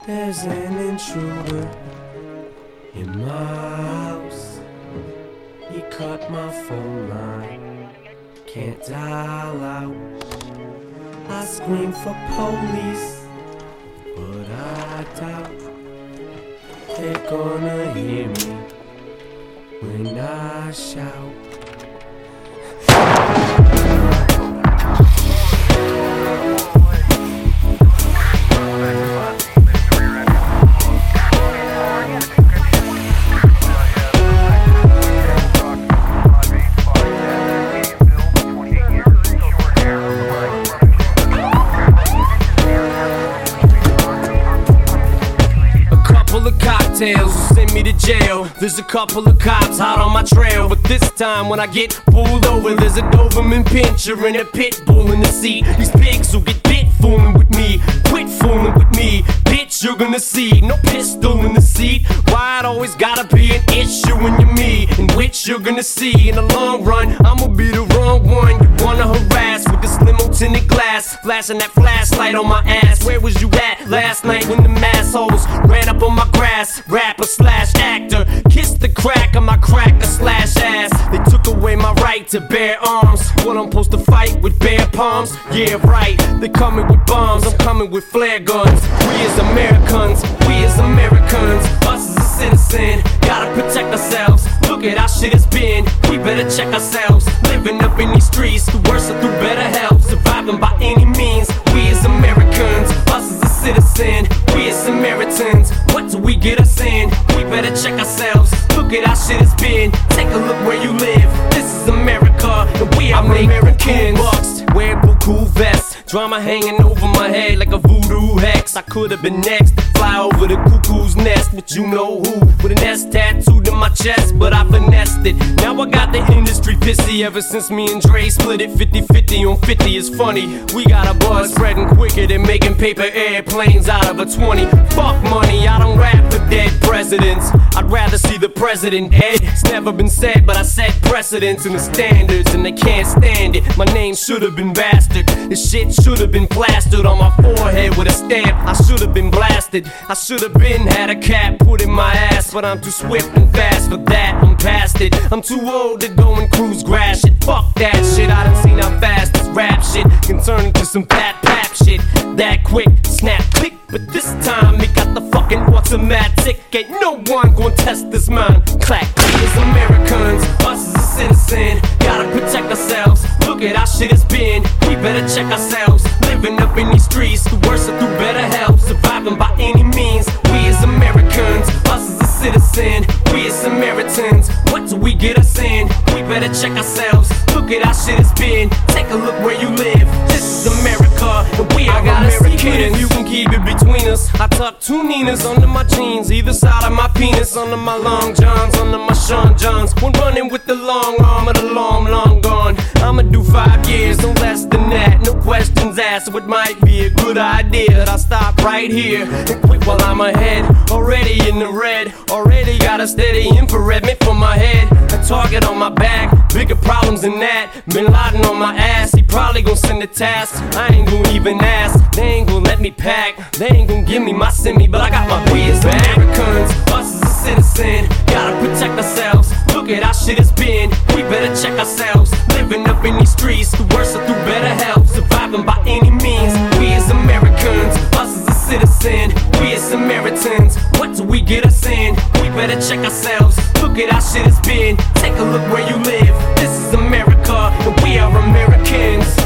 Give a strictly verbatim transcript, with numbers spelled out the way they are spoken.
There's an intruder in my house. He cut my phone line, can't dial out. I scream for police, but I doubt they're gonna hear me when I shout. Will send me to jail. There's a couple of cops hot on my trail, but this time when I get pulled over, there's a Doberman pinscher and a pit bull in the seat. These pigs will get bit fooling with me. Quit fooling with me, bitch, you're gonna see. No pistol in the seat. Why it always gotta be an issue when you're me? In which you're gonna see in the long run, I'ma be the wrong one you wanna harass with this limo tinted glass, flashing that flashlight on my ass. Where was you at last night when the massholes ran up on my grass? Rapper slash actor, kiss the crack of my cracker slash ass. They took away my right to bear arms. What I'm supposed to fight with bare palms? Yeah, right. They coming with bombs, I'm coming with flare guns. We as Americans, we as Americans, us as a citizen, gotta protect ourselves. Look at how shit has been, we better check ourselves. Living up in these streets, through worse or through better health. Surviving by any means, we as Americans, us as a citizen, we as Samaritans. What do we get us in? We better check ourselves. Look at how shit has been. Take a look where you live. This is America, and we are Americans. Bucks, wear cool vests, drama hanging over my head like a voodoo hex. I could have been next to fly over the cuckoo's nest, but you know who, with an S tattooed in my chest, but I finessed it. Now I got the industry pissy ever since me and Dre split it fifty fifty on fifty. It's funny, we got a buzz spreading quicker than making paper airplanes out of a twenty. Fuck money, I don't rap for dead presidents. I'd rather see the president dead. It's never been said, but I set precedents and the standards, and they can't stand it. My name should have been bastard. This shit should have been plastered on my forehead with a stamp. I should have been blasted. I should have been had a cap put in my ass, but I'm too swift and fast for that. I'm past it. I'm too old to go and cruise grass shit. Fuck that shit. I done seen how fast this rap shit can turn into some fat pap shit. That quick, snap, click. But this time it got the fucking automatic. Ain't no one gonna test this mind. Clack. We as Americans, us as a citizen, gotta protect ourselves. Look at how shit has been. We better check ourselves. Living up in these streets, through worse or through better health. Surviving by any means. We as Americans, us as a citizen, we as Samaritans. What do we get us in? We better check ourselves. Look at how shit has been. Take a look where you live. This is America, and we are Americans. You can keep it between us. I tuck two Ninas under my jeans, either side of my penis, under my long johns, under my Sean Johns. One running with the long arm of the long, long gone. I'ma do five years, no less than that. No questions asked, so it might be a good idea that I stop right here and quit while I'm ahead. Already in the red, already got a steady infrared meant for my head. A target on my back, bigger problems than that. Bin Laden on my ass, he probably gon' send a task. I ain't gon' even ask, they ain't gon' let me pack. They ain't gon' give me my semi, but I got my beers back. Americans, us as a citizen, gotta protect ourselves. Look at how shit has been, we better check ourselves. Living up in these streets, through worse or through better health. Surviving by any means, we as Americans, us as a citizen, we as Samaritans. What do we get us in? We better check ourselves. Look at how shit has been. Take a look where you live. This is America, and we are Americans.